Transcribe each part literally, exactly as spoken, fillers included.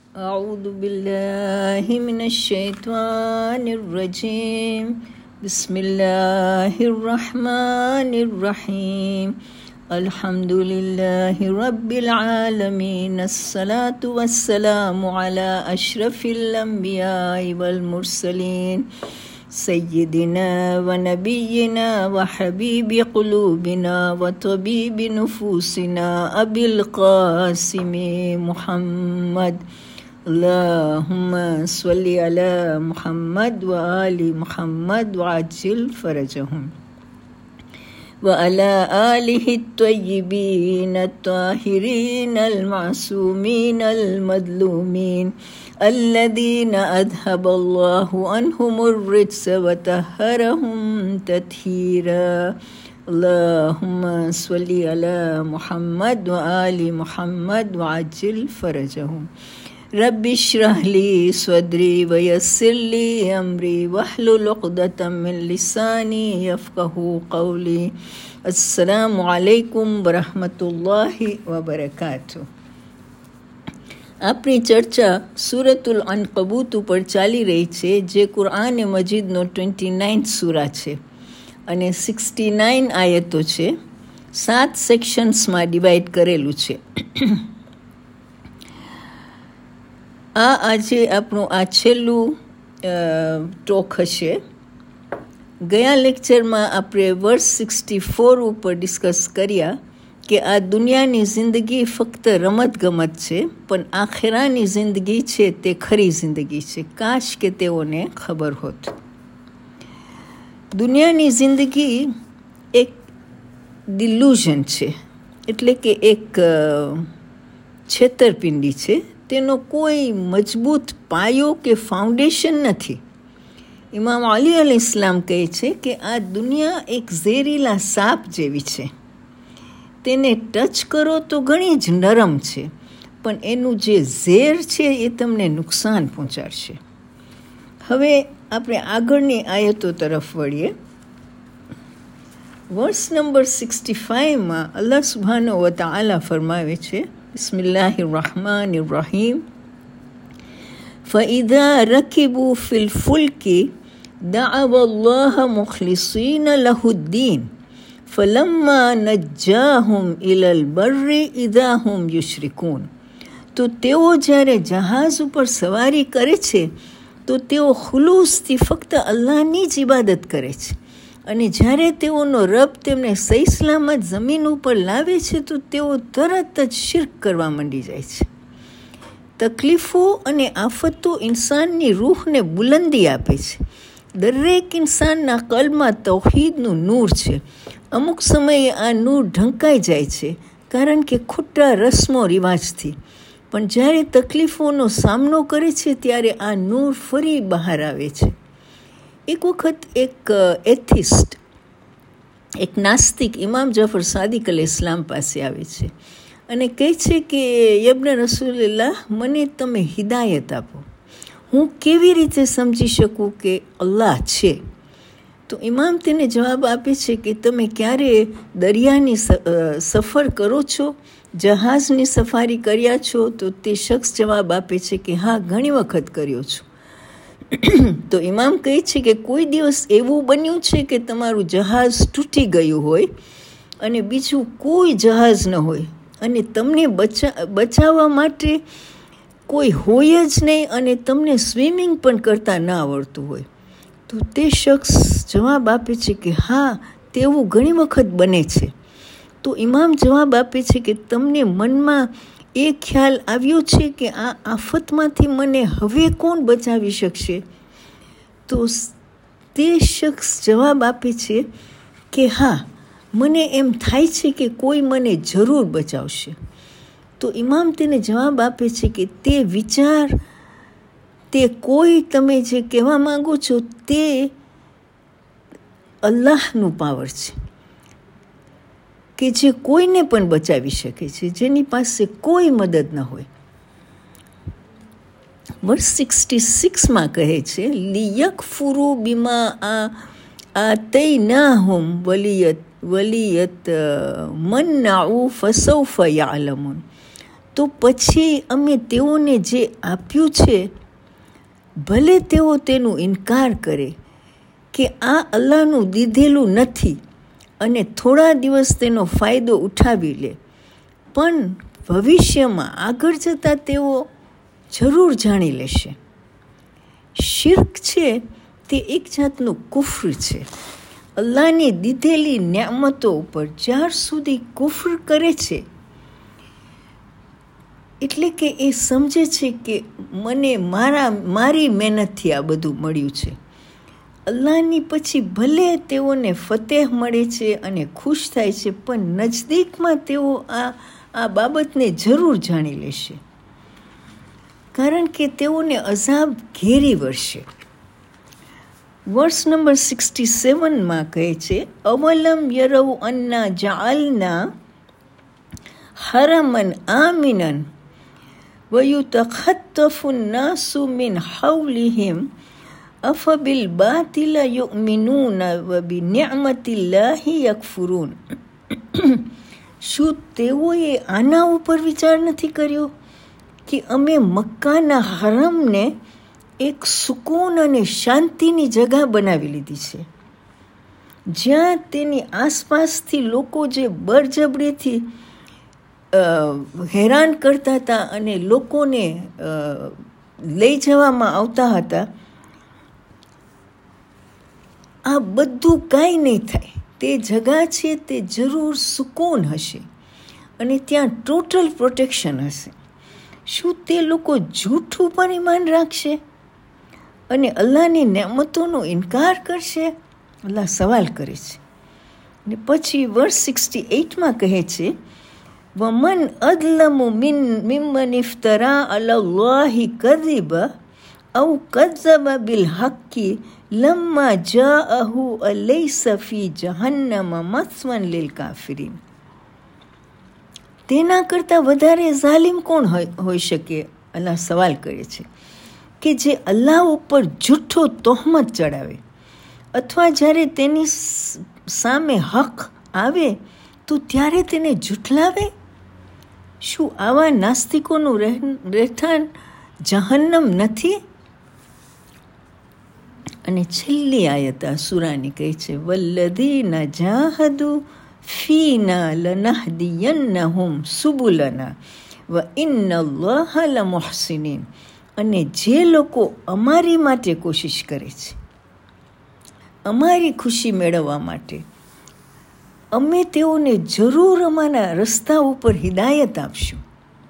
أعوذ بالله من الشيطان الرجيم بسم الله الرحمن الرحيم الحمد لله رب العالمين الصلاة والسلام على أشرف الأنبياء والمرسلين سيدنا ونبينا وحبيب قلوبنا وطبيب نفوسنا أبي القاسم محمد اللهم صل على محمد وآل محمد وعجل فرجهم وعلى آله الطيبين الطاهرين المعصومين المظلومين الذين أذهب الله عنهم الرجس وطهرهم تطهيرا اللهم صل على محمد وآل محمد وعجل فرجهم رب اشرح لي صدري ويسر لي أمري واحلل عقدة من لساني يفقهوا قولي السلام عليكم ورحمة الله وبركاته. આપણી ચર્ચા સૂરતુલ અનકબૂત ઉપર ચાલી રહી છે, જે કુરઆન મજીદનો ટ્વેન્ટી નાઇન્થ સૂરા છે અને સિક્સટી નાઇન આયતો છે. સાત સેક્શન્સમાં ડિવાઈડ કરેલું છે. આ આજે આપણું આ છેલ્લું ટોક હશે. ગયા લેક્ચરમાં આપણે વર્સ સિક્સટી ફોર ઉપર ડિસ્કસ કર્યા કે આ દુનિયાની જિંદગી ફક્ત રમતગમત છે, પણ આખેરાની જિંદગી છે તે ખરી જિંદગી છે. કાશ કે તેઓને ખબર હોત. દુનિયાની જિંદગી એક ડિલ્યુઝન છે, એટલે કે એક છેતરપિંડી છે. તેનો કોઈ મજબૂત પાયો કે ફાઉન્ડેશન નથી. ઇમામ અલી અલ ઇસ્લામ કહે છે કે આ દુનિયા એક ઝેરીલા સાપ જેવી છે. તેને ટચ કરો તો ઘણી જ નરમ છે, પણ એનું જે ઝેર છે એ તમને નુકસાન પહોંચાડશે. હવે આપણે આગળની આયતો તરફ વળીએ. વર્સ નંબર સિક્સટી ફાઇવમાં અલ્લાહ સુબ્હાનહુ વ તઆલા ફરમાવે છે, બિસ્મિલ્લાહિર રહમાનિર રહીમ ફઇઝા રકિબુ ફિલ ફુલ્કી દઅવ અલ્લાહ મુખલિસીન લહુદ્દીન ફલમ્મા નજ્જાહુમ ઇલલ બર્રી ઇઝા હુમ યુશરિકૂન. તો તેઓ જ્યારે જહાજ ઉપર સવારી કરે છે તો તેઓ ખુલૂસથી ફક્ત અલ્લાહની જ ઇબાદત કરે છે, અને જ્યારે તેઓનો રબ તેમને સહી સલામત જમીન ઉપર લાવે છે તો તેઓ તરત જ શિર્ક કરવા માંડી જાય છે. તકલીફો અને આફતો ઇન્સાનની રૂહને બુલંદી આપે છે. દરેક ઇન્સાનના કલ્બમાં તૌહીદનું નૂર છે. અમુક સમયે આ નૂર ઢંકાઈ જાય છે, કારણ કે ખોટા રસ્મો રિવાજથી. પણ જ્યારે તકલીફોનો સામનો કરે છે ત્યારે આ નૂર ફરી બહાર આવે છે. એક વખત એક એથિસ્ટ, એક નાસ્તિક ઇમામ જફર સાદિક અલ ઇસ્લામ પાસે આવે છે અને કહે છે કે યબ્ન રસૂલલ્લાહ, મને તમે હિદાયત આપો. હું કેવી રીતે સમજી શકું કે અલ્લાહ છે? તો ઇમામ તેને જવાબ આપે છે કે તમે ક્યારે દરિયાની સફર કરો છો, જહાજની સફારી કર્યા છો? તો તે શખ્સ જવાબ આપે છે કે હા, ઘણી વખત કર્યો છું. તો ઇમામ કહે છે કે કોઈ દિવસ એવું બન્યું છે કે તમારું જહાજ તૂટી ગયું હોય અને બીજું કોઈ જહાજ ન હોય અને તમને બચા બચાવવા માટે કોઈ હોય જ નહીં અને તમને સ્વિમિંગ પણ કરતા ન આવડતું હોય? તો તે શખ્સ જવાબ આપે છે કે હા, તેવું ઘણી વખત બને છે. તો ઇમામ જવાબ આપે છે કે તમને મનમાં એ ખ્યાલ આવ્યો છે કે આ આફતમાંથી મને હવે કોણ બચાવી શકશે? તો તે શખ્સ જવાબ આપે છે કે હા, મને એમ થાય છે કે કોઈ મને જરૂર બચાવશે. તો ઇમામ તેને જવાબ આપે છે કે તે વિચાર, તે કોઈ તમે જે કહેવા માંગો છો તે અલ્લાહનું પાવર છે કે જે કોઈને પણ બચાવી શકે છે, જેની પાસે કોઈ મદદ ન હોય. વર્સ સિક્સટી સિક્સમાં કહે છે, લિયકફુરુ બિમા આ આતૈનાહુમ વલિયત વલિયત મન્નાઉ ફસૌફ યઅલમુન. તો પછી અમે તેઓને જે આપ્યું છે, ભલે તેઓ તેનું ઇનકાર કરે કે આ અલ્લાહનું દીધેલું નથી અને થોડા દિવસ તેનો ફાયદો ઉઠાવી લે, પણ ભવિષ્યમાં આગળ જતાં તેઓ જરૂર જાણી લેશે. શિર્ક છે તે એક જાતનું કુફર છે. અલ્લાહની દીધેલી નેમતો ઉપર જ્યાર સુધી કુફર કરે છે, એટલે કે એ સમજે છે કે મને મારા મારી મહેનતથી આ બધું મળ્યું છે. અલ્લાહની પછી ભલે તેઓને ફતેહ મળે છે અને ખુશ થાય છે, પણ નજદીકમાં તેઓ આ આ બાબતને જરૂર જાણી લેશે, કારણ કે તેઓને અઝાબ ઘેરી વળશે. વર્સ નંબર સિક્સટી સેવનમાં કહે છે, અવલમ યરવ અન્ના જઆલના હરમન આમિનન વયુતખત્તફુ નાસુ મિન હવલિહિમ અફબિલ બાતિલ યુમિનૂન વબિનિઅમતિલ્લાહિ યકફુરૂન. શું તેઓએ આના ઉપર વિચાર નથી કર્યો કે અમે મક્કાના હરમને એક સુકૂન અને શાંતિની જગા બનાવી લીધી છે, જ્યાં તેની આસપાસથી લોકો જે બળજબરીથી હેરાન કરતા હતા અને લોકોને લઈ જવામાં આવતા હતા, આ બધું કાંઈ નહીં થાય. તે જગા છે તે જરૂર સુકૂન હશે અને ત્યાં ટોટલ પ્રોટેક્શન હશે. શું તે લોકો જૂઠું પણ ઈમાન રાખશે અને અલ્લાહની નેમતોનો ઇનકાર કરશે? અલ્લાહ સવાલ કરે છે. ને પછી વર્સ સિક્સટી એઇટમાં કહે છે, વમન અદલમુ મિન મિમન ઇફ્તરા અલલ્લાહિ કઝિબા અવ કઝ્ઝબ બિલ હક્કી લમ્મા જાઅહુ અલૈસા ફી જહન્નમ મસ્વન લિલ કાફિરીન. તેના કરતાં વધારે ઝાલિમ કોણ હોઈ શકે? અલ્લાહ સવાલ કરે છે કે જે અલ્લાહ ઉપર જૂઠો તોહમત ચડાવે, અથવા જ્યારે તેની સામે હક આવે તો ત્યારે તેને જૂઠલાવે. શું આવા નાસ્તિકોનું રહેઠાણ જહન્નમ નથી? અને છેલ્લી આયત આ સૂરાની કહે છે, વલ્લદીના જાહદુ ફીના લનહદિયન્નહુમ સુબુલના વ ઇન્નલ્લાહ લમુહસિનીન. અને જે લોકો અમારી માટે કોશિશ કરે છે, અમારી ખુશી મેળવવા માટે, અમે તેઓને જરૂર અમારા રસ્તા ઉપર હિદાયત આપશું.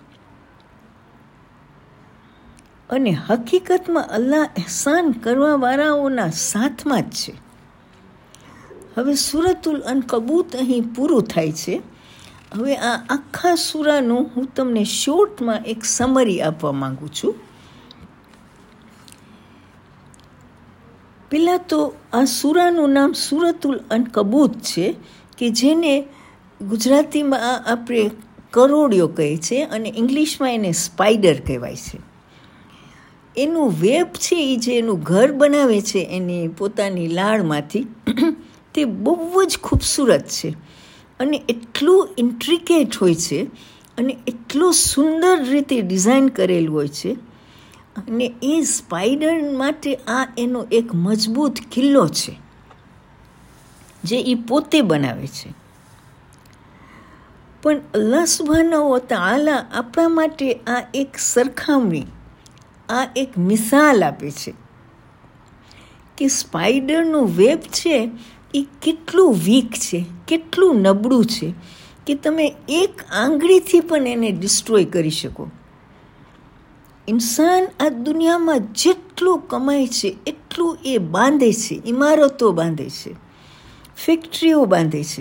અને હકીકતમાં અલ્લાહ એહસાન કરવાવાળાઓના સાથમાં જ છે. હવે સૂરતુલ અનકબૂત અહીં પૂરું થાય છે. હવે આ આખા સૂરાનું હું તમને શોર્ટમાં એક સમરી આપવા માગું છું. પહેલાં તો આ સૂરાનું નામ સૂરતુલ અનકબૂત છે, કે જેને ગુજરાતીમાં આપણે કરોડિયો કહે છે અને ઇંગ્લિશમાં એને સ્પાઈડર કહેવાય છે. એનું વેબ છે, એ જે એનું ઘર બનાવે છે એની પોતાની લાળમાંથી, તે બહુ જ ખૂબસૂરત છે અને એટલું ઇન્ટ્રિકેટ હોય છે અને એટલું સુંદર રીતે ડિઝાઇન કરેલું હોય છે. અને એ સ્પાઈડર માટે આ એનો એક મજબૂત કિલ્લો છે જે એ પોતે બનાવે છે. પણ અલ્લાહ સુબ્હાનહુ વ તઆલા આપણા માટે આ એક સરખામણી, આ એક મિસાલ આપે છે કે સ્પાઈડરનું વેબ છે એ કેટલું વીક છે, કેટલું નબળું છે કે તમે એક આંગળીથી પણ એને ડિસ્ટ્રોય કરી શકો. ઇન્સાન આ દુનિયામાં જેટલું કમાય છે એટલું એ બાંધે છે, ઇમારતો બાંધે છે, ફેક્ટરીઓ બાંધે છે,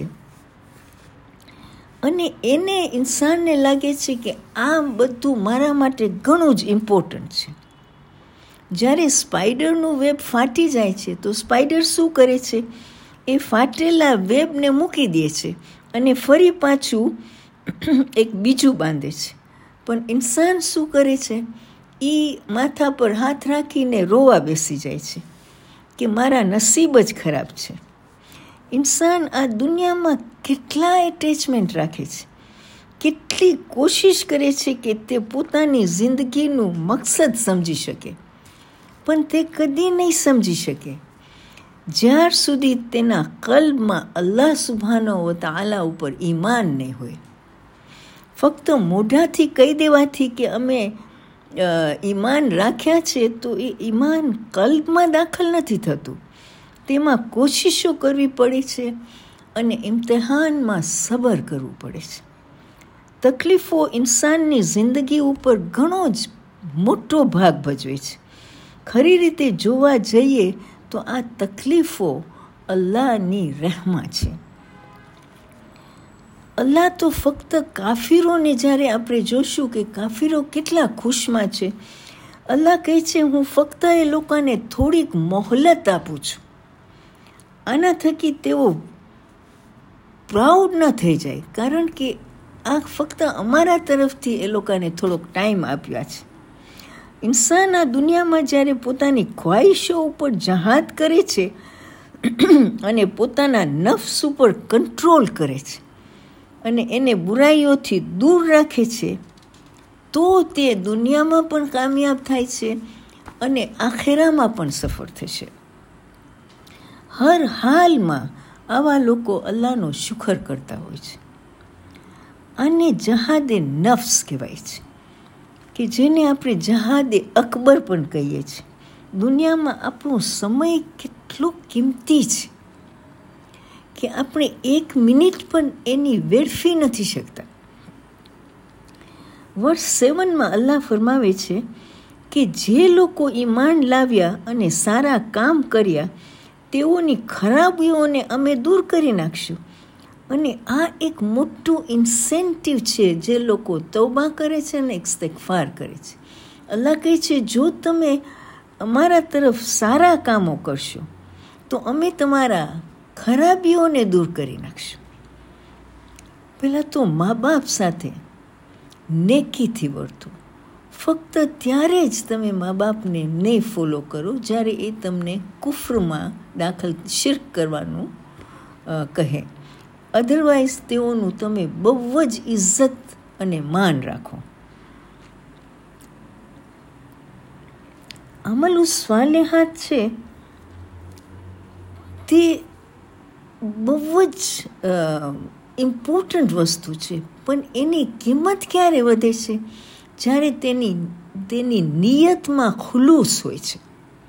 અને એને ઇન્સાનને લાગે છે કે આ બધું મારા માટે ઘણું જ ઇમ્પોર્ટન્ટ છે. જ્યારે સ્પાઈડરનું વેબ ફાટી જાય છે તો સ્પાઈડર શું કરે છે? એ ફાટેલા વેબને મૂકી દે છે અને ફરી પાછું એક બીજું બાંધે છે. પણ ઇન્સાન શું કરે છે? એ માથા પર હાથ રાખીને રોવા બેસી જાય છે કે મારા નસીબ જ ખરાબ છે. ઇન્સાન આ દુનિયામાં કેટલા એટેચમેન્ટ રાખે છે, કેટલી કોશિશ કરે છે કે તે પોતાની જિંદગીનું મકસદ સમજી શકે, પણ તે કદી નહીં સમજી શકે જ્યાર સુધી તેના કલ્બમાં અલ્લાહ સુબ્હાનહુ વ તઆલા ઉપર ઈમાન નહીં હોય. ફક્ત મોઢાથી કહી દેવાથી કે અમે ઈમાન રાખ્યા છે, તો એ ઈમાન કલ્બમાં દાખલ નથી થતું. તેમાં કોશિશો કરવી પડે છે અને ઇમ્તિહાનમાં સબર કરવું પડે છે. તકલીફો ઇન્સાનની જિંદગી ઉપર ઘણો જ મોટો ભાગ ભજવે છે. ખરી રીતે જોવા જઈએ તો આ તકલીફો અલ્લાહની રહેમત છે. અલ્લાહ તો ફક્ત કાફિરોને જ્યારે આપણે જોશું કે કાફિરો કેટલા ખુશમાં છે, અલ્લાહ કહે છે હું ફક્ત એ લોકોને થોડીક મોહલત આપું છું. આના થકી તેઓ પ્રાઉડ ન થઈ જાય, કારણ કે આ ફક્ત અમારા તરફથી એ લોકોને થોડોક ટાઈમ આપ્યા છે. ઇન્સાન આ દુનિયામાં જ્યારે પોતાની ખ્વાહિશો ઉપર જહાદ કરે છે અને પોતાના નફ્સ ઉપર કંટ્રોલ કરે છે અને એને બુરાઈઓથી દૂર રાખે છે, તો તે દુનિયામાં પણ કામયાબ થાય છે અને આખેરામાં પણ સફળ થશે. હર હાલમાં આવા લોકો અલ્લાહનો શુકર કરતા હોય છે. આને જહાદે નફ્સ કહેવાય છે, કે જેને આપણે જહાદે અકબર પણ કહીએ છીએ. દુનિયામાં આપણો સમય કેટલો કિંમતી છે કે આપણે એક મિનિટ પણ એની વેડફી નથી શકતા. વર્ષ સેવનમાં અલ્લાહ ફરમાવે છે કે જે લોકો ઈમાન લાવ્યા અને સારા કામ કર્યા તેઓની ખરાબીઓને અમે દૂર કરી નાખશું. અને આ એક મોટું ઇન્સેન્ટિવ છે જે લોકો તૌબા કરે છે અને ઇસ્તિગફાર કરે છે. અલ્લાહ કહે છે જો તમે અમારા તરફ સારા કામો કરશો તો અમે તમારા ખરાબીઓને દૂર કરી નાખશું. પહેલાં તો મા બાપ સાથે નેકીથી વર્તો. ફક્ત ત્યારે જ તમે મા બાપને નહીં ફોલો કરો જ્યારે એ તમને કુફરમાં દાખલ શિર્ક કરવાનું કહે. અધરવાઇઝ તેઓનું તમે બહુ જ ઇજ્જત અને માન રાખો. અમલ સ્વાલિહાત છે તે બહુ જ ઇમ્પોર્ટન્ટ વસ્તુ છે, પણ એની કિંમત ક્યારે વધે છે? જ્યારે તેની તેની નિયતમાં ખુલૂસ હોય છે.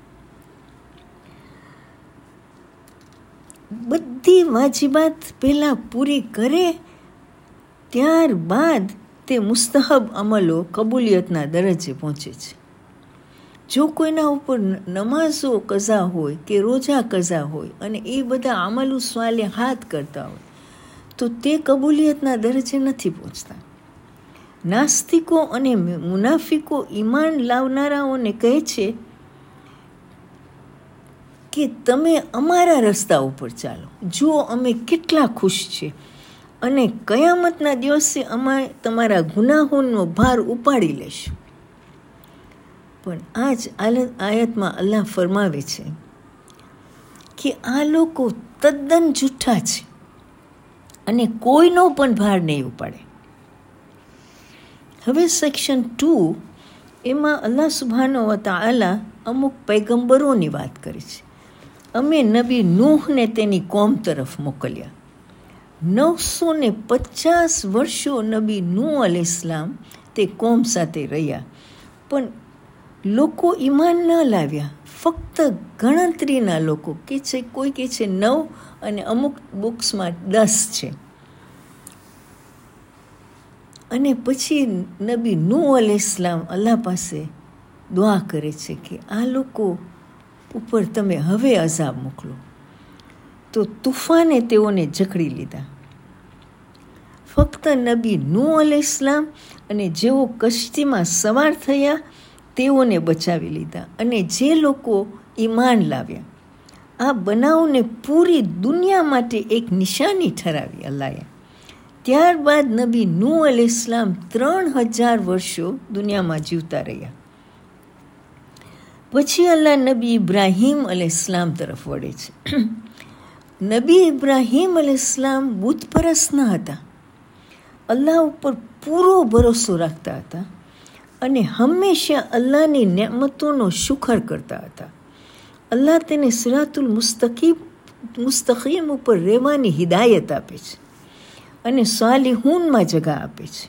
બધી વાજિબાત પહેલાં પૂરી કરે ત્યારબાદ તે મુસ્તહબ અમલો કબૂલિયતના દરજ્જે પહોંચે છે. જો કોઈના ઉપર નમાઝો કઝા હોય કે રોજા કઝા હોય અને એ બધા અમલુ સ્વાલિહાત કરતા હોય તો તે કબૂલિયતના દરજ્જે નથી પહોંચતા. નાસ્તિકો અને મુનાફિકો ઈમાન લાવનારાઓને કહે છે કે તમે અમારા રસ્તા ઉપર ચાલો, જુઓ અમે કેટલા ખુશ છીએ અને કયામતના દિવસે અમે તમારા ગુનાહોનો ભાર ઉપાડી લેશું. પણ આ જ આયતમાં અલ્લાહ ફરમાવે છે કે આ લોકો તદ્દન જૂઠા છે અને કોઈનો પણ ભાર નહીં ઉપાડે. હવે સેક્શન ટુ એમાં અલ્લાહ સુબ્હાનહુ વ તઆલા અમુક પૈગંબરોની વાત કરે છે. અમે નબી નૂહને તેની કોમ તરફ મોકલ્યા. નવસો ને પચાસ વર્ષો નબી નૂહ અલૈહિસ્સલામ તે કોમ સાથે રહ્યા, પણ લોકો ઈમાન ન લાવ્યા. ફક્ત ગણતરીના લોકો કે છે, કોઈ કે છે નવ અને અમુક બુક્સમાં દસ છે. અને પછી નબી નૂહ અલૈહિસ્સલામ અલ્લાહ પાસે દુઆ કરે છે કે આ લોકો ઉપર તમે હવે અઝાબ મોકલો. તો તુફાને તેઓને જકડી લીધા. ફક્ત નબી નૂહ અલૈહિસ્સલામ અને જેઓ કશ્તીમાં સવાર થયા તેઓને બચાવી લીધા, અને જે લોકો ઈમાન લાવ્યા. આ બનાવને પૂરી દુનિયા માટે એક નિશાની ઠરાવી અલ્લાહે. ત્યારબાદ નબી નૂહ અલૈહિસ્સલામ ત્રણ હજાર વર્ષો દુનિયામાં જીવતા રહ્યા. પછી અલ્લાહ નબી ઇબ્રાહીમ અલૈહિસ્સલામ તરફ વળે છે. નબી ઇબ્રાહીમ અલૈહિસ્સલામ બુતપરસ્ત ન હતા અલ્લાહ ઉપર પૂરો ભરોસો રાખતા હતા અને હંમેશા અલ્લાહની નેમતોનો શુકર કરતા હતા. અલ્લાહ તેને સિરાતુલ મુસ્તકીમ મુસ્તકીમ ઉપર રહેવાની હિદાયત આપે છે અને સાલિહૂનમાં જગા આપે છે.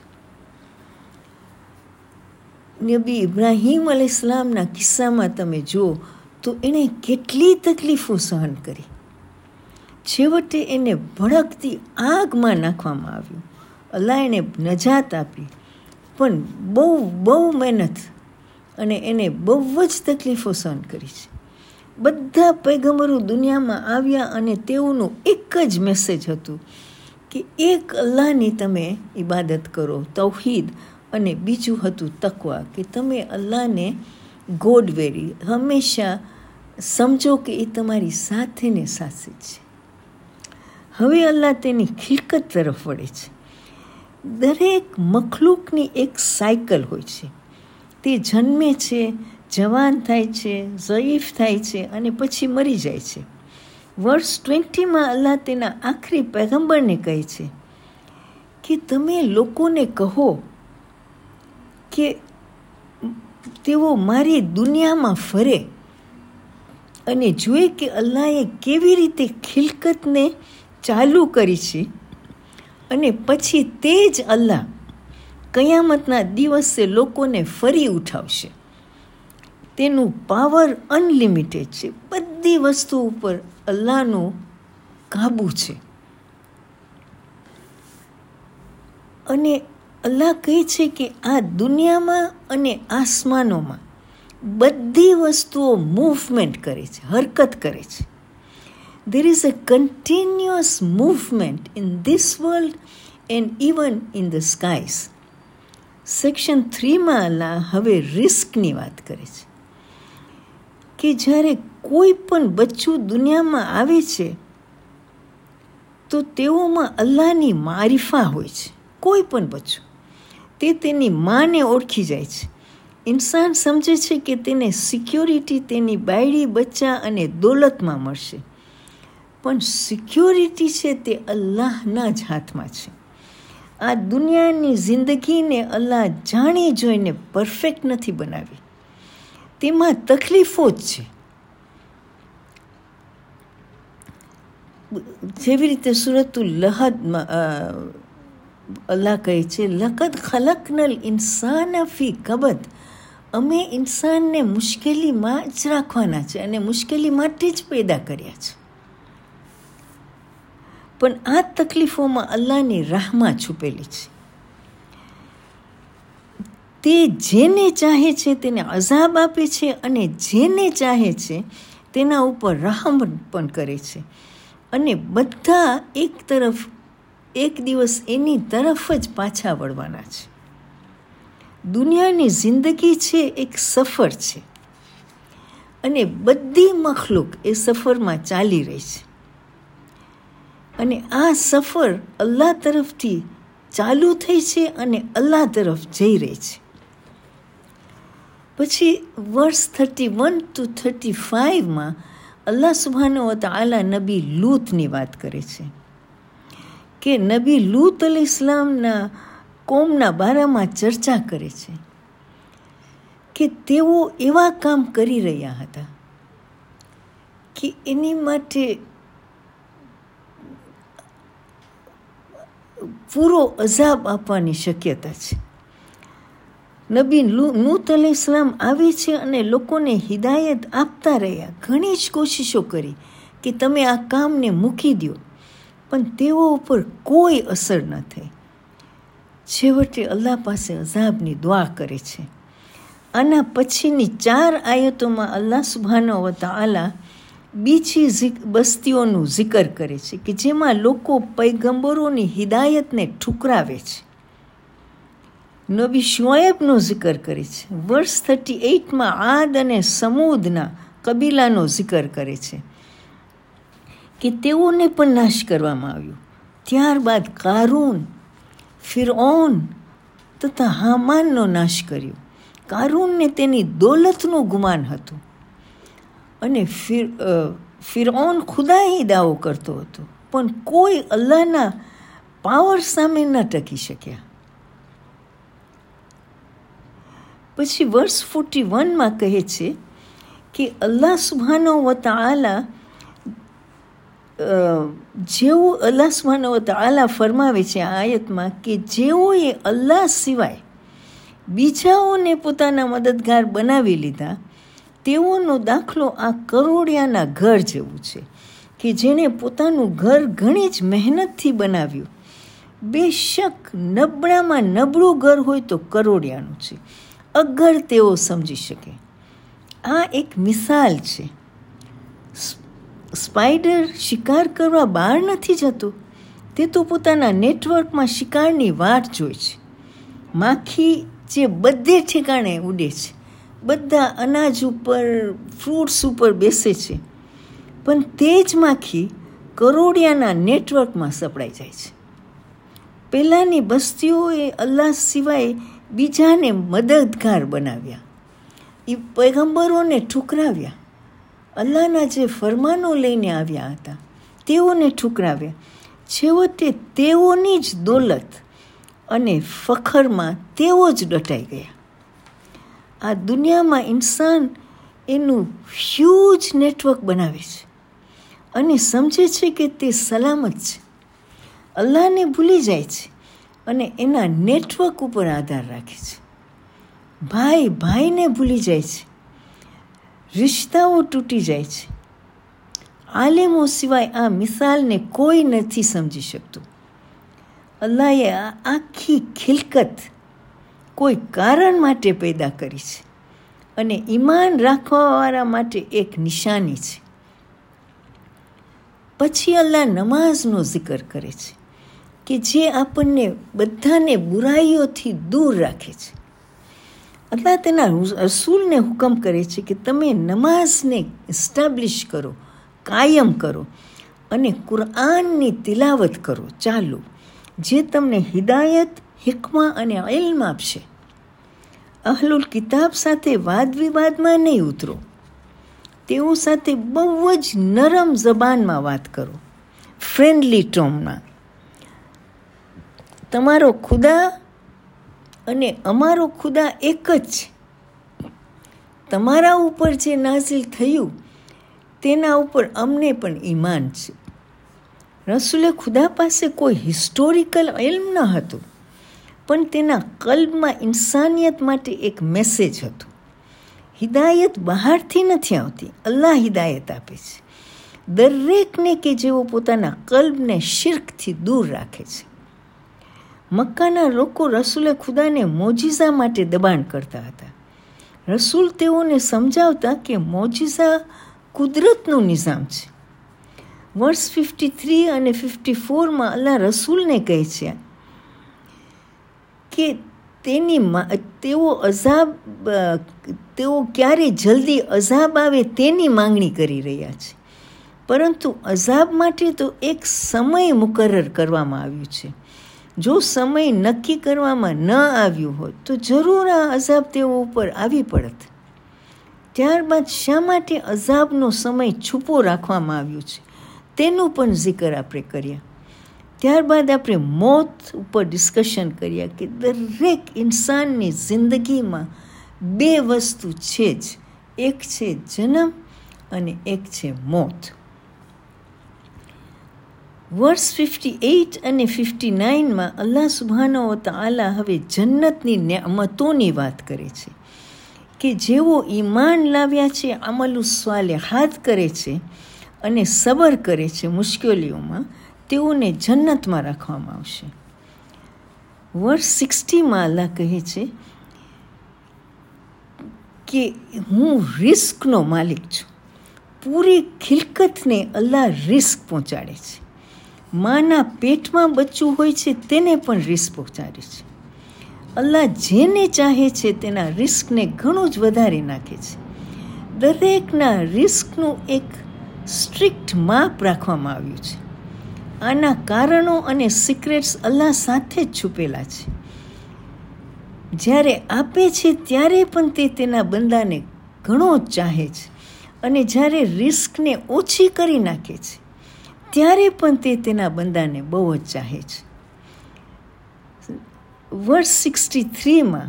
નબી ઇબ્રાહીમ અલૈહિસ્સલામના કિસ્સામાં તમે જુઓ તો એણે કેટલી તકલીફો સહન કરી. છેવટે એને ભડકતી આગમાં નાખવામાં આવ્યું. અલ્લાહ એને નજાત આપી, પણ બહુ બહુ મહેનત અને એને બહુ જ તકલીફો સહન કરી છે. બધા પૈગંબરો દુનિયામાં આવ્યા અને તેઓનું એક જ મેસેજ હતું કે એક અલ્લાહની તમે ઇબાદત કરો, તૌહીદ, અને બીજું હતું તકવા, કે તમે અલ્લાહને ગોડ વેરી હંમેશા સમજો કે એ તમારી સાથે ને સાથે છે. હવે અલ્લાહ તેની ખિલકત તરફ વળે છે. દરેક મખલૂકની એક સાયકલ હોય છે. તે જન્મે છે, જવાન થાય છે, ઝયીફ થાય છે અને પછી મરી જાય છે. વર્ષ ટ્વેન્ટીમાં અલ્લાહ તેના આખરી પૈગંબરને કહે છે કે તમે લોકોને કહો કે તેઓ મારી દુનિયામાં ફરે અને જુએ કે અલ્લાહે કેવી રીતે ખિલકતને ચાલુ કરી છે, અને પછી તે જ અલ્લાહ કયામતના દિવસે લોકોને ફરી ઉઠાવશે. તેનું પાવર અનલિમિટેડ છે. બધી વસ્તુ ઉપર અલ્લાહનો કાબુ છે. અને અલ્લાહ કહે છે કે આ દુનિયામાં અને આસમાનોમાં બધી વસ્તુઓ મૂવમેન્ટ કરે છે, હરકત કરે છે. There is a continuous movement in this world and even in the skies. Section થ્રીમાં અલ્લાહ હવે રિસ્કની વાત કરે છે કે જ્યારે કોઈ પણ બચ્ચું દુનિયામાં આવે છે તો તેઓમાં અલ્લાહની મારિફા હોય છે. કોઈ પણ બચ્ચું તે તેની માને ઓળખી જાય છે. ઇન્સાન સમજે છે કે તેને સિક્યોરિટી તેની બાયડી, બચ્ચા અને દોલતમાં મળશે, પણ સિક્યોરિટી છે તે અલ્લાહના જ હાથમાં છે. આ દુનિયાની જિંદગીને અલ્લાહ જાણી જોઈને પરફેક્ટ નથી બનાવી. તેમાં તકલીફો જ છે. જેવી રીતે સૂરતુલ લહદમાં અલ્લાહ કહે છે, લકદ ખલકનલ ઇન્સાન ફી કબદ. અમે ઇન્સાનને મુશ્કેલીમાં જ રાખવાના છે અને મુશ્કેલી માટે જ પેદા કર્યા છે. પણ આ તકલીફોમાં અલ્લાહની રાહમાં છુપેલી છે. તે જેને ચાહે છે તેને અઝાબ આપે છે અને જેને ચાહે છે તેના ઉપર રહમ પણ કરે છે. અને બધા એક તરફ એક દિવસ એની તરફ જ પાછા વળવાના છે. દુનિયાની જિંદગી છે એક સફર છે અને બધી મખલૂક એ સફરમાં ચાલી રહી છે. અને આ સફર અલ્લાહ તરફથી ચાલુ થઈ છે અને અલ્લાહ તરફ જઈ રહી છે. પછી વર્ષ થર્ટી વન ટુ થર્ટી ફાઇવમાં અલ્લાહ સુબ્હાનહુ વ તઆલા નબી લૂતની વાત કરે છે કે નબી લૂત અલૈહિસ્સલામના કોમના બારામાં ચર્ચા કરે છે કે તેઓ એવા કામ કરી રહ્યા હતા કે એની માટે પૂરો અઝાબ આપવાની શક્યતા છે. નબી લૂત અલૈહિસ્સલામ આવે છે અને લોકોને હિદાયત આપતા રહ્યા. ઘણી જ કોશિશો કરી કે તમે આ કામને મૂકી દો, પણ તેઓ ઉપર કોઈ અસર ન થઈ. છેવટે અલ્લાહ પાસે અઝાબની દુઆ કરે છે. આના પછીની ચાર આયતોમાં અલ્લાહ સુબ્હાનહુ વ તઆલા બીજી બસ્તીઓનું જિકર કરે છે કે જેમાં લોકો પૈગંબરોની હિદાયતને ઠુકરાવે છે. નબી શુએબનો જિકર કરે છે. વર્ષ થર્ટી એઇટમાં આદ અને સમૂદના કબીલાનો જિકર કરે છે કે તેઓને પણ નાશ કરવામાં આવ્યું. ત્યારબાદ કારૂન, ફિરૌન તથા હામાનનો નાશ કર્યો. કારૂનને તેની દોલતનું ગુમાન હતું અને ફિર ફિરૌન ખુદાઈ દાવો કરતો હતો, પણ કોઈ અલ્લાહના પાવર સામે ન ટકી શક્યા. પછી વર્સ ફોર્ટી વનમાં કહે છે કે અલ્લાહ સુબ્હાનહુ વ તઆલા જેવું અલ્લાહ સુબ્હાનહુ વ તઆલા ફરમાવે છે આ આયતમાં કે જેઓએ અલ્લાહ સિવાય બીજાઓને પોતાના મદદગાર બનાવી લીધા તેઓનો દાખલો આ કરોડિયાના ઘર જેવું છે કે જેણે પોતાનું ઘર ઘણી જ મહેનતથી બનાવ્યું. બેશક નબળામાં નબળું ઘર હોય તો કરોડિયાનું છે, અગર તેઓ સમજી શકે. આ એક મિસાલ છે. સ્પાઈડર શિકાર કરવા બહાર નથી જતો, તે તો પોતાના નેટવર્કમાં શિકારની વાટ જોઈ છે. માખી જે બધે ઠેકાણે ઉડે છે, બધા અનાજ ઉપર, ફ્રૂટ્સ ઉપર બેસે છે, પણ તે જ માખી કરોડિયાના નેટવર્કમાં સપડાઈ જાય છે. પહેલાંની બસ્તીઓએ અલ્લાહ સિવાય બીજાને મદદગાર બનાવ્યા, એ પૈગંબરોને ઠુકરાવ્યા, અલ્લાહના જે ફરમાનો લઈને આવ્યા હતા તેઓને ઠુકરાવ્યા. છેવટે તેઓની જ દોલત અને ફખરમાં તેઓ જ દટાઈ ગયા. આ દુનિયામાં ઇન્સાન એનું હ્યુજ નેટવર્ક બનાવે છે અને સમજે છે કે તે સલામત છે. અલ્લાહને ભૂલી જાય છે અને એના નેટવર્ક ઉપર આધાર રાખે છે. ભાઈ ભાઈને ભૂલી જાય છે, રિશ્તાઓ તૂટી જાય છે. આલેમો સિવાય આ મિસાલને કોઈ નથી સમજી શકતું. અલ્લાહે આ આખી ખિલકત કોઈ કારણ માટે પેદા કરી છે અને ઈમાન રાખવાવાળા માટે એક નિશાની છે. પછી અલ્લાહ નમાઝનો જિકર કરે છે કે જે આપણને બધાને બુરાઈઓથી દૂર રાખે છે. અલ્લાહ તેના રસૂલને હુકમ કરે છે કે તમે નમાઝને એસ્ટાબ્લિશ કરો, કાયમ કરો અને કુરઆનની તિલાવત કરો ચાલુ, જે તમને હિદાયત, હિકમા અને ઇલ્મ આપશે. અહલુલ કિતાબ સાથે વાદ વિવાદમાં નહીં ઉતરો, તેઓ સાથે બહુ જ નરમ જબાનમાં વાત કરો, ફ્રેન્ડલી ટોનમાં. તમારો ખુદા અને અમારો ખુદા એક જ છે. તમારા ઉપર જે નાઝિલ થયું તેના ઉપર અમને પણ ઈમાન છે. રસૂલે ખુદા પાસે કોઈ હિસ્ટોરિકલ ઇલ્મ ન હતું, પણ તેના કલ્બમાં ઇન્સાનિયત માટે એક મેસેજ હતો. હિદાયત બહારથી નથી આવતી, અલ્લાહ હિદાયત આપે છે દરેકને કે જેઓ પોતાના કલ્બને શિર્કથી દૂર રાખે છે. મક્કાના લોકો રસૂલે ખુદાને મોજીઝા માટે દબાણ કરતા હતા. રસૂલ તેઓને સમજાવતા કે મોજીઝા કુદરતનું નિઝામ છે. વર્સ ફિફ્ટી થ્રી અને ફિફ્ટી ફોરમાં અલ્લાહ રસૂલને કહે છે કે તેની તેઓ અઝાબ તેઓ ક્યારે જલ્દી અઝાબ આવે તેની માંગણી કરી રહ્યા છે, પરંતુ અઝાબ માટે તો એક સમય મુકરર કરવામાં આવ્યું છે. જો સમય નક્કી કરવામાં ન આવ્યું હોત તો જરૂર આ અઝાબ તેઓ ઉપર આવી પડત. ત્યારબાદ શા માટે અઝાબનો સમય છુપો રાખવામાં આવ્યો છે તેનું પણ જિકર આપણે કર્યા. ત્યારબાદ આપણે મોત ઉપર ડિસ્કશન કર્યા કે દરેક ઇન્સાનની જિંદગીમાં બે વસ્તુ છે જ, એક છે જન્મ અને એક છે મોત. વર્સ ફિફ્ટી એઇટ અને ફિફ્ટી નાઇનમાં અલ્લાહ સુબ્હાનહુ વ તઆલા હવે જન્નતની નેમતોની વાત કરે છે કે જેઓ ઈમાન લાવ્યા છે, અમલુ સ્વાલિહાત કરે છે અને સબર કરે છે મુશ્કેલીઓમાં, તેઓને જન્નતમાં રાખવામાં આવશે. વર્સ સિક્સટીમાં અલ્લાહ કહે છે કે હું રિસ્કનો માલિક છું. પૂરી ખિલકતને અલ્લાહ રિસ્ક પહોંચાડે છે. માના પેટમાં બચ્ચું હોય છે તેને પણ રિસ્ક પહોંચાડે છે. અલ્લાહ જેને ચાહે છે તેના રિસ્કને ઘણું જ વધારી નાખે છે. દરેકના રિસ્કનું એક સ્ટ્રિક્ટ માપ રાખવામાં આવ્યું છે. આના કારણો અને સિક્રેટ્સ અલ્લાહ સાથે જ છુપેલા છે. જ્યારે આપે છે ત્યારે પણ તે તેના બંદાને ઘણો જ ચાહે છે અને જ્યારે રિસ્કને ઓછી કરી નાખે છે ત્યારે પણ તે તેના બંદાને બહુ જ ચાહે છે. વર્સ સિક્સટી થ્રીમાં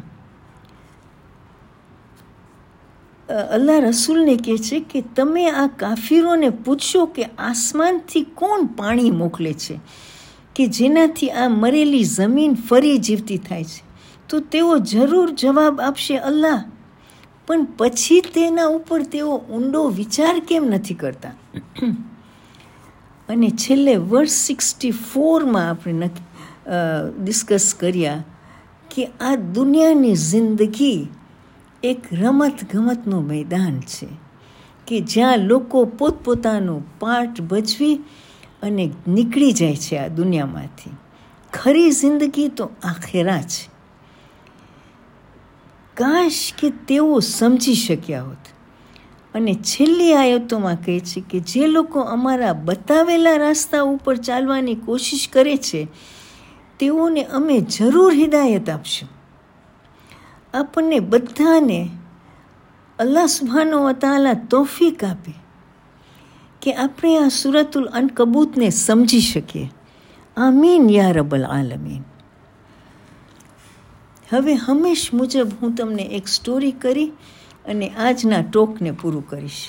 અલ્લાહ રસૂલને કહે છે કે તમે આ કાફીરોને પૂછો કે આસમાનથી કોણ પાણી મોકલે છે કે જેનાથી આ મરેલી જમીન ફરી જીવતી થાય છે, તો તેઓ જરૂર જવાબ આપશે અલ્લાહ. પણ પછી તેના ઉપર તેઓ ઊંડો વિચાર કેમ નથી કરતા? અને છેલ્લે વર્સ સિક્સટી ફોરમાં આપણે ડિસ્કસ કર્યા કે આ દુનિયાની જિંદગી એક રમત ગમતનું મેદાન છે કે જ્યાં લોકો પોતપોતાનું પાર્ટ ભજવી અને નીકળી જાય છે આ દુનિયામાંથી. ખરી જિંદગી તો આખેરા છે. કાશ કે તેઓ સમજી શક્યા હોત. અને છેલ્લી આયતોમાં કહે છે કે જે લોકો અમારા બતાવેલા રસ્તા ઉપર ચાલવાની કોશિશ કરે છે તેઓને અમે જરૂર હિદાયત આપશું. આપણને બધાને અલ્લાહ સુબ્હાનહુ વ તઆલા તૌફીક આપે કે આપણે આ સૂરતુલ અનકબૂતને સમજી શકીએ. આમીન યા રબ્બલ આલમીન. હવે હંમેશ મુજબ હું તમને એક સ્ટોરી કરી અને આજના ટોકને પૂરું કરીશ.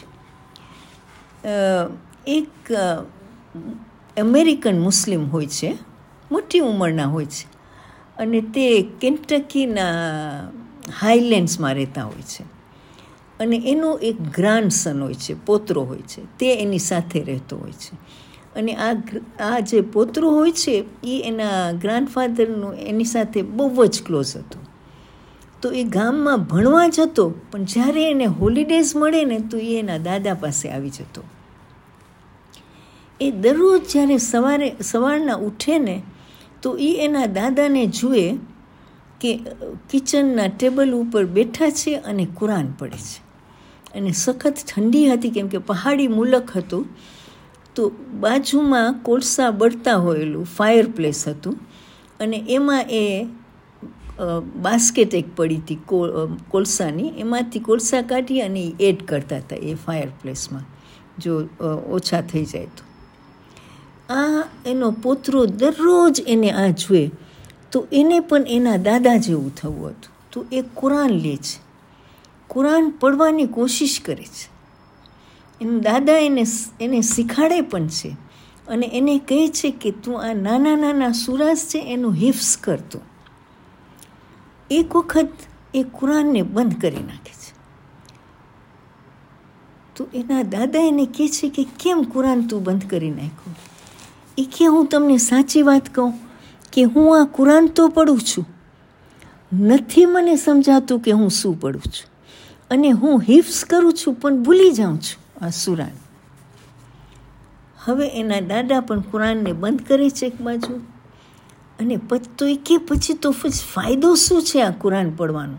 એક અમેરિકન મુસ્લિમ હોય છે, મોટી ઉંમરના હોય છે, અને તે કેન્ટકીના હાઈલેન્ડ્સમાં રહેતા હોય છે. અને એનો એક ગ્રાન્ડસન હોય છે, પોતરો હોય છે, તે એની સાથે રહેતો હોય છે. અને આ આ જે પોતરો હોય છે એ એના ગ્રાન્ડફાધરનું એની સાથે બહુ જ ક્લોઝ હતો. તો એ ગામમાં ભણવા જતો, પણ જ્યારે એને હોલિડેઝ મળે ને તો એ એના દાદા પાસે આવી જતો. એ દરરોજ જ્યારે સવારે સવારના ઉઠે ને તો એ એના દાદાને જુએ કે કિચનના ટેબલ ઉપર બેઠા છે અને કુરાન પડે છે. અને સખત ઠંડી હતી કેમ કે પહાડી મુલક હતું. તો બાજુમાં કોલસા બળતા હોયેલું ફાયર પ્લેસ હતું અને એમાં એ બાસ્કેટ એક પડી હતી કોલસાની, એમાંથી કોલસા કાઢી અને એ એડ કરતા હતા એ ફાયર પ્લેસમાં જો ઓછા થઈ જાય તો. આ એનો પોતરો દરરોજ એને આ જુએ તો એને પણ એના દાદા જેવું થવું હતું. તો એ કુરાન લે છે, કુરાન પડવાની કોશિશ કરે છે. એના દાદા એને એને શીખાડે પણ છે અને એને કહે છે કે તું આ નાના નાના સુરાસ છે એનું હિફ્સ કરતો. એક વખત એ કુરાનને બંધ કરી નાખે છે. તો એના દાદા એને કહે છે કે કેમ કુરાન તું બંધ કરી નાખ્યું? એ કે હું તમને સાચી વાત કહું કે હું આ કુરાન તો પડું છું, નથી મને સમજાતું કે હું શું પડું છું, અને હું હિફ્સ કરું છું પણ ભૂલી જાઉં છું આ સુરાન. હવે એના દાદા પણ કુરાનને બંધ કરે છે એક બાજુ, અને તો એ કે પછી તો ફાયદો શું છે આ કુરાન પડવાનો?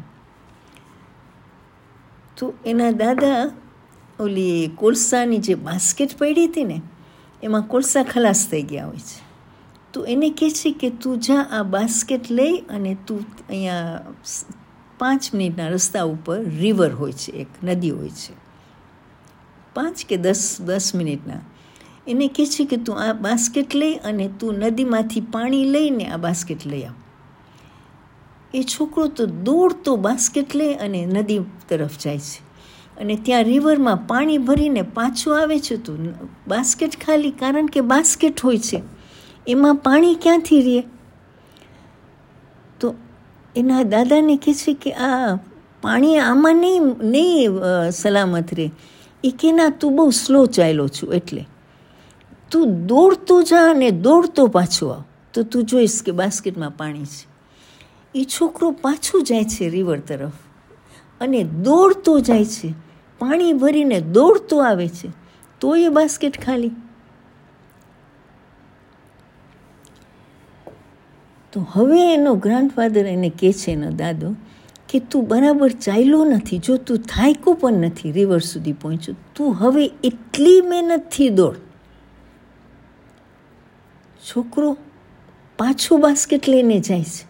તો એના દાદા ઓલી કોલસાની જે બાસ્કેટ પડી હતી ને એમાં કોલસા ખલાસ થઈ ગયા હોય છે. તો એને કહે છે કે તું જા આ બાસ્કેટ લઈ અને તું અહીંયા પાંચ મિનિટના રસ્તા ઉપર રિવર હોય છે, એક નદી હોય છે, પાંચ કે દસ દસ મિનિટના. એને કહે છે કે તું આ બાસ્કેટ લઈ અને તું નદીમાંથી પાણી લઈને આ બાસ્કેટ લઈ આવ. એ છોકરો તો દોડતો બાસ્કેટ લઈ અને નદી તરફ જાય છે અને ત્યાં રિવરમાં પાણી ભરીને પાછું આવે છે. તો બાસ્કેટ ખાલી, કારણ કે બાસ્કેટ હોય છે એમાં પાણી ક્યાંથી રહે? તો એના દાદાને કહે છે કે આ પાણી આમાં નહીં નહીં સલામત રહે. એ કે ના, તું બહુ સ્લો ચાલ્યો છું, એટલે તું દોડતો જા અને દોડતો પાછો આવ તો તું જોઈશ કે બાસ્કેટમાં પાણી છે. એ છોકરો પાછું જાય છે રિવર તરફ અને દોડતો જાય છે, પાણી ભરીને દોડતો આવે છે, તો એ બાસ્કેટ ખાલી. તો હવે એનો ગ્રાન્ડફાધર એને કહે છે, એનો દાદો, કે તું બરાબર ચાલ્યો નથી, જો તું થાક્યો પણ નથી રિવર સુધી પહોંચ્યો, તું હવે એટલી મહેનતથી દોડ. છોકરો પાછો બાસ્કેટ લઈને જાય છે.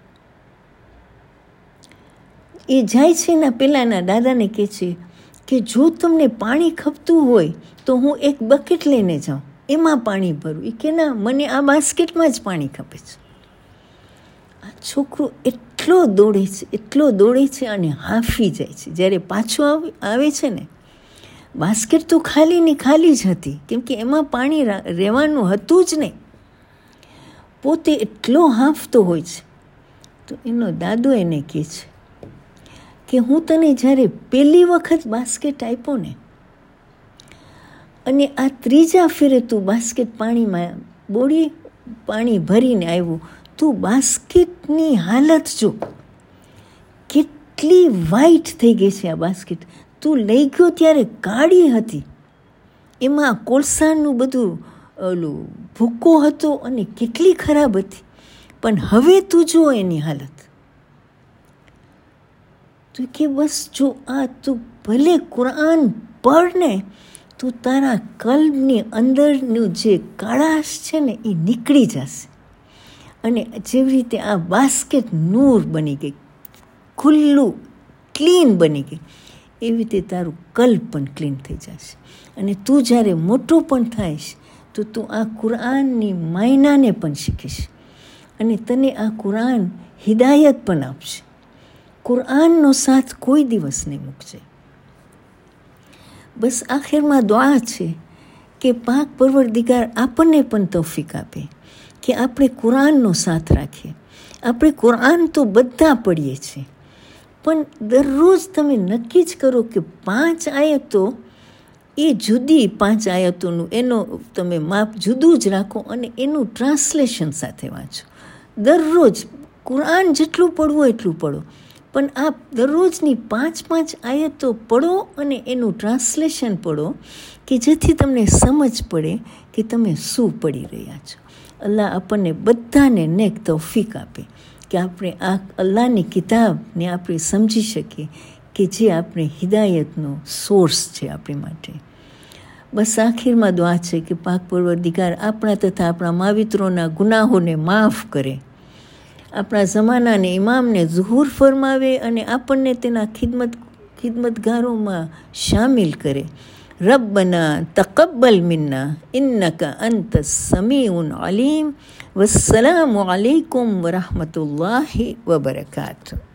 એ જાય છે એના પહેલાંના દાદાને કહે છે કે જો તમને પાણી ખપતું હોય તો હું એક બકેટ લઈને જાઉં, એમાં પાણી ભરું. એ કે ના, મને આ બાસ્કેટમાં જ પાણી ખપે છે. આ છોકરો એટલો દોડે છે એટલો દોડે છે અને હાંફી જાય છે. જ્યારે પાછો આવે છે ને, બાસ્કેટ તો ખાલી ને ખાલી જ હતી, કેમ કે એમાં પાણી રહેવાનું હતું જ નહીં. પોતે એટલો હાંફતો હોય છે. તો એનો દાદો એને કહે છે કે હું તને જ્યારે પહેલી વખત બાસ્કેટ આપ્યો ને, અને આ ત્રીજા ફેરે તું બાસ્કેટ પાણીમાં બોળી પાણી ભરીને આવ્યું, તું બાસ્કેટની હાલત જો, કેટલી વ્હાઈટ થઈ ગઈ છે આ બાસ્કેટ. તું લઈ ગયો ત્યારે કાળી હતી, એમાં કોલસાનું બધું ઓલું ભૂકો હતો અને કેટલી ખરાબ હતી. પણ હવે તું જો એની હાલત. તો કે બસ જો આ તું ભલે કુરાન પઢ ને, તો તારા કલ્બની અંદરનું જે કાળાશ છે ને એ નીકળી જશે. અને જેવી રીતે આ બાસ્કેટ નૂર બની ગઈ, ખુલ્લું ક્લીન બની ગઈ, એવી રીતે તારું કલ્બ પણ ક્લીન થઈ જશે. અને તું જ્યારે મોટો પણ થાઈશ તો તું આ કુરાનની માયનાને પણ શીખીશ, અને તને આ કુરાન હિદાયત પણ આપશે. કુરાનનો સાથ કોઈ દિવસ નહીં મૂકશે. બસ આખિરમાં દુઆ છે કે પાક પરવરદિગાર આપણને પણ તૌફીક આપે કે આપણે કુરાનનો સાથ રાખીએ. આપણે કુરાન તો બધા પઢીએ છીએ, પણ દરરોજ તમે નક્કી જ કરો કે પાંચ આયતો એ જુદી પાંચ આયતોનું એનો તમે માપ જુદું જ રાખો અને એનું ટ્રાન્સલેશન સાથે વાંચો. દરરોજ કુરાન જેટલું પડવું એટલું પડો, પણ આપ દરરોજની પાંચ પાંચ આયતો પડો અને એનું ટ્રાન્સલેશન પડો, કે જેથી તમને સમજ પડે કે તમે શું પડી રહ્યા છો. અલ્લાહ આપણને બધાને નેક તૌફીક આપે કે આપણે આ અલ્લાહની કિતાબને આપણે સમજી શકીએ કે જે આપણે હિદાયતનો સોર્સ છે આપણી માટે. બસ આખીરમાં દુઆ છે કે પાક પરવરદિગાર આપણા તથા આપણા માવિત્રોના ગુનાહોને માફ કરે, આપણા જમાનાને ઇમામને ઝુહૂર ફરમાવે અને આપણને તેના ખિદમત ખિદમતગારોમાં શામિલ કરે. રબ્બના તકબ્બલ મિન્ના ઇન્નકા અંત સમીઉન અલીમ. વસ્સલામુ અલૈકુમ વરહમતુલ્લાહિ વબરકાતુહુ.